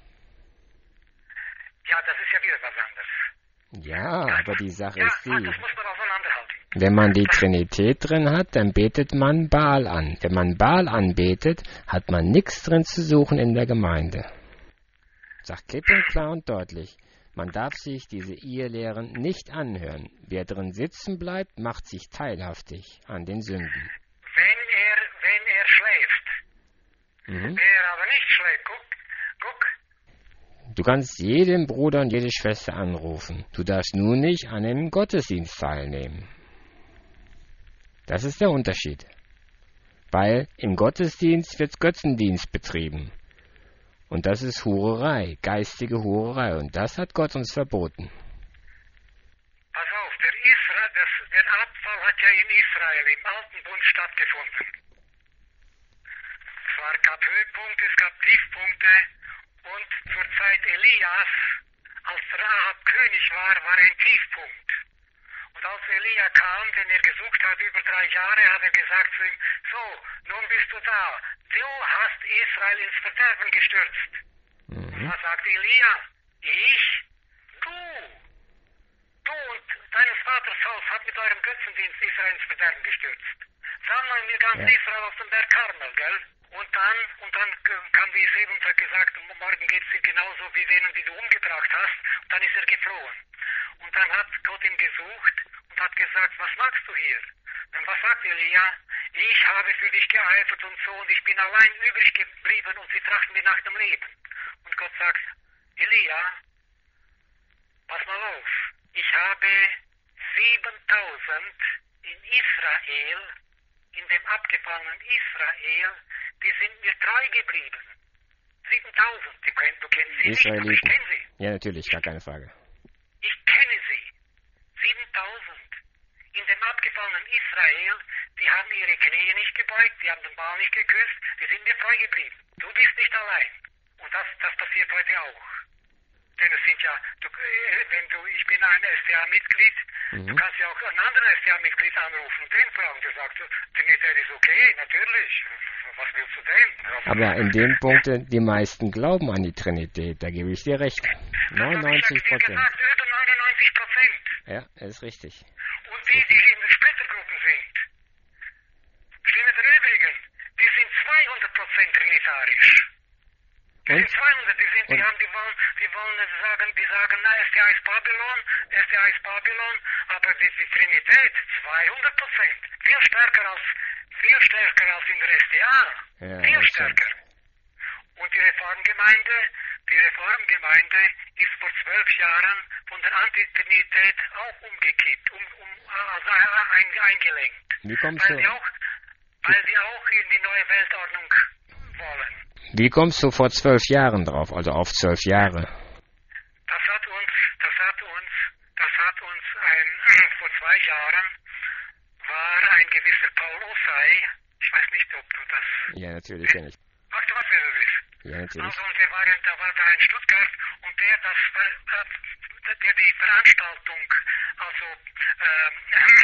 Ja, das ist ja wieder was anderes. Ja, ja, aber die Sache ja, ist die, das muss man auseinanderhalten. wenn man die Trinität drin hat, dann betet man Baal an. Wenn man Baal anbetet, hat man nichts drin zu suchen in der Gemeinde. Sagt klipp und klar und deutlich. Man darf sich diese Ehelehren nicht anhören. Wer drin sitzen bleibt, macht sich teilhaftig an den Sünden. Wenn er, wenn er schläft. Mhm. Wenn er aber nicht schläft, guck, guck. Du kannst jeden Bruder und jede Schwester anrufen. Du darfst nur nicht an einem Gottesdienst teilnehmen. Das ist der Unterschied. Weil im Gottesdienst wird Götzendienst betrieben. Und das ist Hurerei, geistige Hurerei. Und das hat Gott uns verboten. Pass auf, der, Isra, das, der Abfall hat ja in Israel im Alten Bund stattgefunden. Es war, gab Höhepunkte, es gab Tiefpunkte Elias, als Rahab König war, war ein Tiefpunkt. Und als Elia kam, den er gesucht hat über drei Jahre, hat er gesagt zu ihm, so, nun bist du da. Du hast Israel ins Verderben gestürzt. Mhm. Und was sagt Elia? Ich? Du. Du und deines Vaters Haus hat mit eurem Götzendienst Israel ins Verderben gestürzt. Sammeln wir ganz ja. Israel auf dem Berg Karmel, gell? Und dann, und dann kam die Isabel und hat gesagt, morgen geht es dir genauso wie denen, die du umgebracht hast. Und dann ist er geflohen. Und dann hat Gott ihn gesucht und hat gesagt, was machst du hier? Und was sagt Elia? Ich habe für dich geeifert und so, und ich bin allein übrig geblieben und sie trachten mir nach dem Leben. Und Gott sagt, Elia, pass mal auf, ich habe siebentausend in Israel, in dem abgefallenen Israel, die sind mir treu geblieben. siebentausend, du, du kennst sie nicht, aber ich kenne sie. Ja, natürlich, gar keine Frage. Ich kenne sie. siebentausend. In dem abgefallenen Israel, die haben ihre Knie nicht gebeugt, die haben den Baal nicht geküsst, die sind mir treu geblieben. Du bist nicht allein. Und das, das passiert heute auch. Denn es sind ja, du, wenn du, ich bin ein S D A-Mitglied, mhm. du kannst ja auch einen anderen S D A-Mitglied anrufen und den fragen, der sagt, Trinität ist okay, natürlich, was willst du denn? Aber in dem Punkt, die meisten glauben an die Trinität, da gebe ich dir recht. neunundneunzig Prozent. Gesagt, über neunundneunzig Prozent. Ja, das ist richtig. Und die, die in den Splittergruppen sind, stimmt im Übrigen, die sind zweihundert Prozent trinitarisch. Die Und? sind zweihundert, die, sind, die, haben, die, wollen, die wollen sagen, die sagen, na, S D A ist Babylon, S D A ist Babylon, aber die, die Trinität, zweihundert Prozent, viel stärker als, viel stärker als in der S D A, ja, viel stärker. Und die Reformgemeinde, die Reformgemeinde ist vor zwölf Jahren von der Antitrinität auch umgekippt, um, um, also ein, eingelenkt. Wie kommst weil du? Die auch, weil die auch in die neue Weltordnung wollen. Wie kommst du vor zwölf Jahren drauf, also auf zwölf Jahre? Das hat uns, das hat uns, das hat uns ein, vor zwei Jahren war ein gewisser Paul Osei, ich weiß nicht, ob du das... Ja, natürlich kenne ich. Weißt du, was das ist? Ja, natürlich. Also, und der war, da war da in Stuttgart und der, das, der die Veranstaltung also ähm,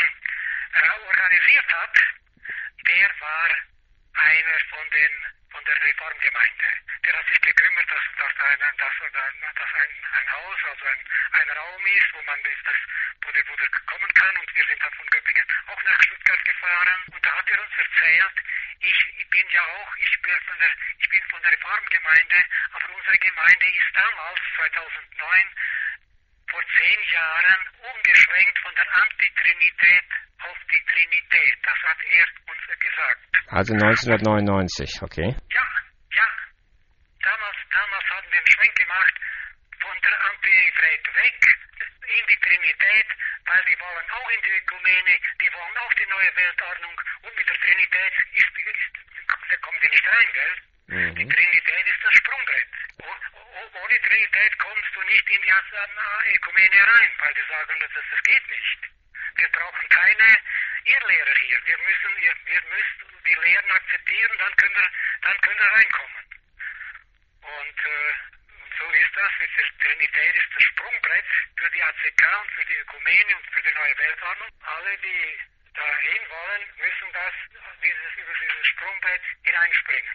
äh, organisiert hat, der war einer von den von der Reformgemeinde. Der hat sich gekümmert, dass, dass, ein, dass, dass ein, ein Haus, also ein, ein Raum ist, wo man das, wo der, wo der kommen kann. Und wir sind dann von Göppingen auch nach Stuttgart gefahren. Und da hat er uns erzählt, ich, ich bin ja auch, ich bin von der, ich bin von der Reformgemeinde, aber unsere Gemeinde ist damals, zweitausendneun, vor zehn Jahren umgeschwenkt von der Antitrinität auf die Trinität. Das hat er uns gesagt. Also neunzehnhundertneunundneunzig, okay. Ja, ja. Damals, damals haben wir einen Schwenk gemacht von der Antitrinität weg in die Trinität, weil die wollen auch in die Ökumene, die wollen auch die neue Weltordnung und mit der Trinität ist, ist, da kommen die nicht rein, gell? Mhm. Die Trinität ist das Sprungbrett. Ohne Trinität kommst du nicht in die Ökumene rein, weil die sagen, das, das geht nicht. Wir brauchen keine Irrlehrer hier. Wir müssen, ihr, ihr müsst die Lehren akzeptieren, dann können wir, dann können wir reinkommen. Und äh, so ist das. Die Trinität ist das Sprungbrett für die A C K und für die Ökumene und für die neue Weltordnung. Alle, die dahin wollen, müssen das, dieses, über dieses Sprungbrett hineinspringen.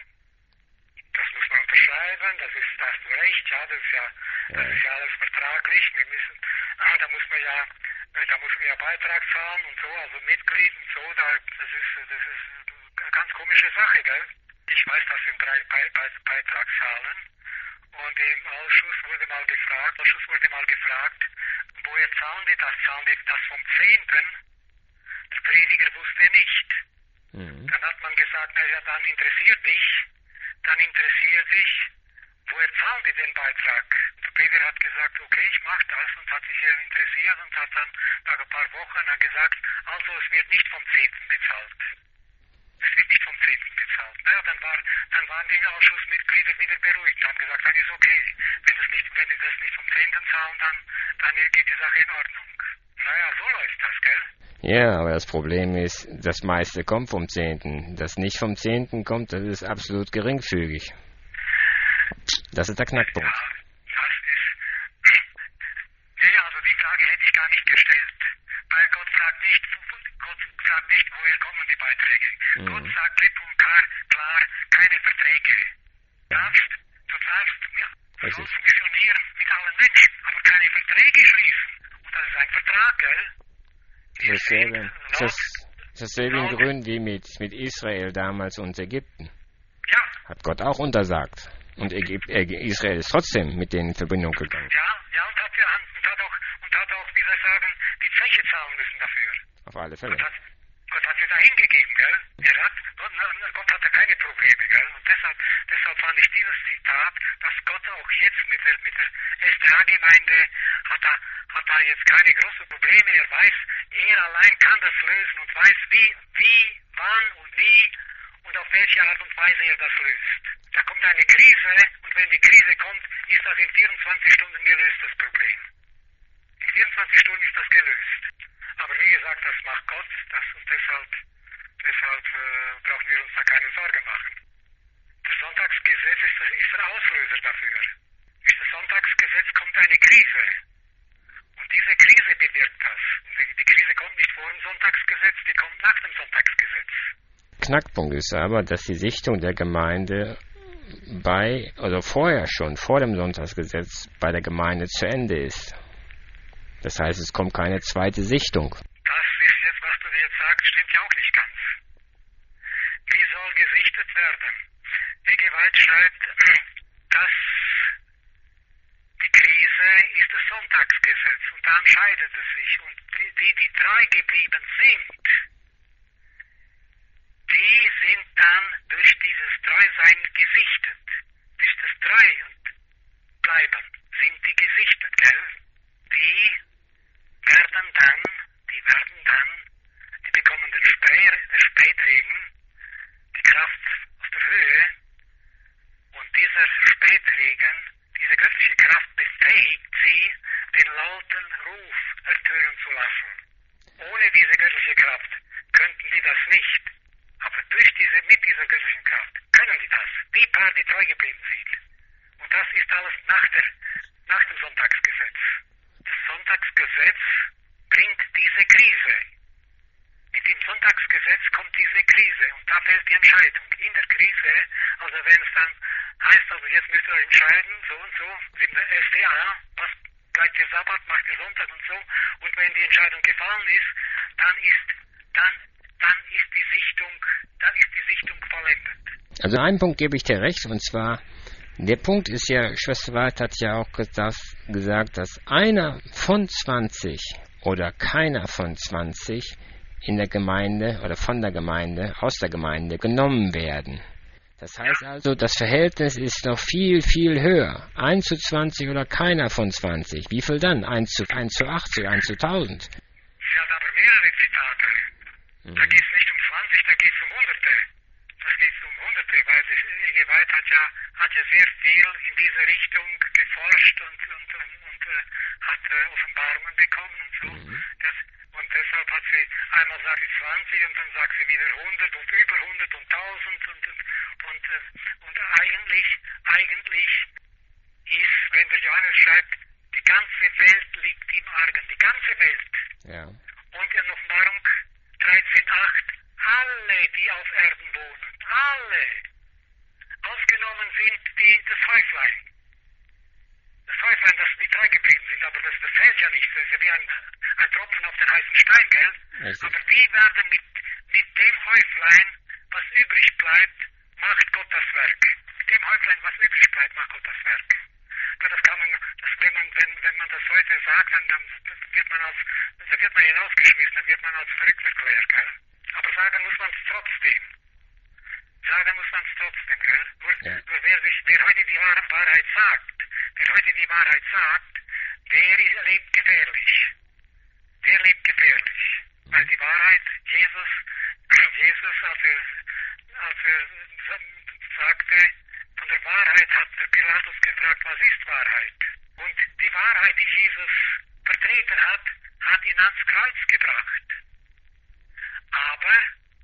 Das muss man unterschreiben, das ist, da hast du recht, ja, das ist ja, das ist ja alles vertraglich. Wir müssen, ah, da muss man ja, da muss man ja Beitrag zahlen und so, also Mitglied und so, da, das ist, das ist eine ganz komische Sache, gell? Ich weiß, dass wir einen Be Be Beitrag zahlen. Und im Ausschuss wurde mal gefragt, Ausschuss wurde mal gefragt, woher zahlen die das? Zahlen die das vom Zehnten? Der Prediger wusste nicht. Mhm. Dann hat man gesagt, na ja, dann interessiert dich, dann interessiert dich, woher zahlen die den Beitrag? Der Prediger hat gesagt, okay, ich mache das und hat sich hier interessiert und hat dann nach ein paar Wochen gesagt, also es wird nicht vom Zehnten bezahlt. Es wird nicht vom Zehnten bezahlt. Naja, dann, war, dann waren die Ausschussmitglieder wieder beruhigt und haben gesagt, dann ist okay. Wenn, das nicht, wenn die das nicht vom Zehnten zahlen, dann, dann geht die Sache in Ordnung. Naja, so läuft das, gell? Ja, aber das Problem ist, das meiste kommt vom Zehnten. Das nicht vom Zehnten kommt, das ist absolut geringfügig. Das ist der Knackpunkt. Ja, das ist, sollst du missionieren mit allen Menschen, aber keine Verträge schließen. Und das ist ein Vertrag, gell? Dasselbe, das, dasselbe im Grün wie mit, mit Israel damals und Ägypten. Ja. Hat Gott auch untersagt. Und Ägyp- Israel ist trotzdem mit denen in Verbindung gegangen. Ja, ja, und hat, ja, und hat auch, und hat auch, wie soll ich sagen, die Zeche zahlen müssen dafür. Auf alle Fälle. Gott hat, Gott hat sie da hingegeben, gell? Er hat, Gott, Gott hatte keine Probleme, gell? Und deshalb, deshalb fand ich dieses Zitat, dass Gott auch jetzt mit der, mit der S D A-Gemeinde hat da, hat da jetzt keine großen Probleme. Er weiß, er allein kann das lösen und weiß, wie, wie, wann und wie und auf welche Art und Weise er das löst. Da kommt eine Krise und wenn die Krise kommt, ist das in vierundzwanzig Stunden gelöst, das Problem. In vierundzwanzig Stunden ist das gelöst. Aber wie gesagt, das macht Gott, das, und deshalb, deshalb äh, brauchen wir uns da keine Sorge machen. Das Sonntagsgesetz ist, ist der Auslöser dafür. Durch das Sonntagsgesetz kommt eine Krise. Und diese Krise bewirkt das. Die, die Krise kommt nicht vor dem Sonntagsgesetz, die kommt nach dem Sonntagsgesetz. Knackpunkt ist aber, dass die Sichtung der Gemeinde bei, oder vorher schon, vor dem Sonntagsgesetz, bei der Gemeinde zu Ende ist. Das heißt, es kommt keine zweite Sichtung. Das ist jetzt, was du jetzt sagst, stimmt ja auch nicht ganz. Wie soll gesichtet werden? Ege White schreibt, dass die Krise ist das Sonntagsgesetz und da entscheidet es sich. Und die, die, die treu geblieben sind, die sind dann durch dieses Treusein gesichtet. Durch das Treu und Bleiben sind die gesichtet, gell? Die werden dann, die werden dann, die bekommen den, Spä, den Spätregen, die Kraft aus der Höhe und dieser Spätregen, diese göttliche Kraft befähigt sie, den lauten Ruf ertönen zu lassen. Ohne diese göttliche Kraft könnten die das nicht. Aber durch diese, mit dieser göttlichen Kraft können die das. Die paar, die treu geblieben sind. Und das ist alles nach, der, nach dem Sonntagsgesetz. Das Sonntagsgesetz bringt diese Krise. Mit dem Sonntagsgesetz kommt diese Krise und da fällt die Entscheidung. In der Krise, also wenn es dann heißt, also jetzt müsst ihr euch entscheiden, so und so, S D A, was bleibt ihr Sabbat, macht ihr Sonntag und so. Und wenn die Entscheidung gefallen ist, dann ist, dann, dann ist die Sichtung, dann ist die Sichtung vollendet. Also einen Punkt gebe ich dir recht, und zwar, der Punkt ist ja, Schwester White hat ja auch das, gesagt, dass einer von zwanzig oder keiner von zwanzig in der Gemeinde oder von der Gemeinde, aus der Gemeinde genommen werden. Das heißt also, das Verhältnis ist noch viel, viel höher. eins zu zwanzig oder keiner von zwanzig. Wie viel dann? eins zu achtzig, eins zu tausend? Sie hat aber mehrere Zitate. Mhm. Da geht es nicht um zwanzig, da geht es um Hunderte. Das geht um Hunderte, weil Ege White hat ja, hat ja sehr viel in diese Richtung geforscht und, und, und, und äh, hat äh, Offenbarungen bekommen und so. Mhm. Das, und deshalb hat sie, einmal sagt sie zwanzig und dann sagt sie wieder hundert und über hundert und tausend und, und, und, äh, und eigentlich, eigentlich ist, wenn der Johannes schreibt, die ganze Welt liegt im Argen, die ganze Welt. Ja. Und in Offenbarung dreizehn acht, alle, die auf Erden wohnen, alle, ausgenommen sind die, das Häuflein. Das Häuflein, das die treu geblieben sind, aber das, das hält ja nicht, das ist ja wie ein, ein Tropfen auf den heißen Stein, gell? Richtig. Aber die werden mit, mit dem Häuflein, was übrig bleibt, macht Gott das Werk. Mit dem Häuflein, was übrig bleibt, macht Gott das Werk. Das kann man, das, wenn man, wenn, wenn man das heute sagt, dann, dann wird man als, da wird man hinausgeschmissen, dann wird man als verrückt erklärt, gell? Aber sagen muss man es trotzdem. Sagen muss man es trotzdem, gell? Nur, ja. nur wer, sich, wer heute die Wahrheit sagt, wer heute die Wahrheit sagt, der lebt gefährlich. Der lebt gefährlich. Mhm. Weil die Wahrheit, Jesus, Jesus, als er, als er sagte, von der Wahrheit hat der Pilatus gefragt, was ist Wahrheit? Und die Wahrheit, die Jesus vertreten hat, hat ihn ans Kreuz gebracht. Aber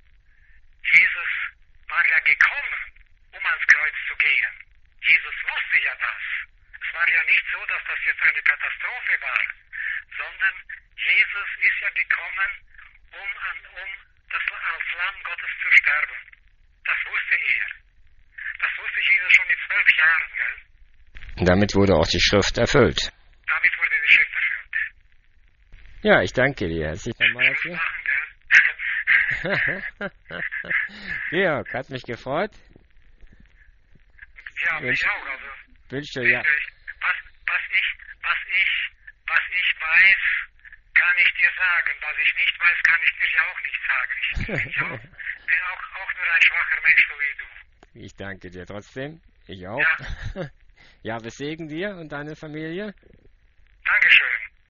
Jesus war ja gekommen, um ans Kreuz zu gehen. Jesus wusste ja das. Es war ja nicht so, dass das jetzt eine Katastrophe war, sondern Jesus ist ja gekommen, um, an, um das, als Lamm Gottes zu sterben. Das wusste er. Das wusste Jesus schon mit zwölf Jahren, gell? Damit wurde auch die Schrift erfüllt. Damit wurde die Schrift erfüllt. Ja, ich danke dir. Herzlich nochmal Schluss dafür. machen, gell? Georg, hat mich gefreut. Ja, mich Wünsch- auch. Also, Wünsche ja. was, was ich, was ich, was ich weiß, kann ich dir sagen. Was ich nicht weiß, kann ich dir ja auch nicht sagen. Ich, ich auch, bin auch, auch nur ein schwacher Mensch, so wie du. Ich danke dir trotzdem. Ich auch. Ja. Ja, wir Segen dir und deine Familie.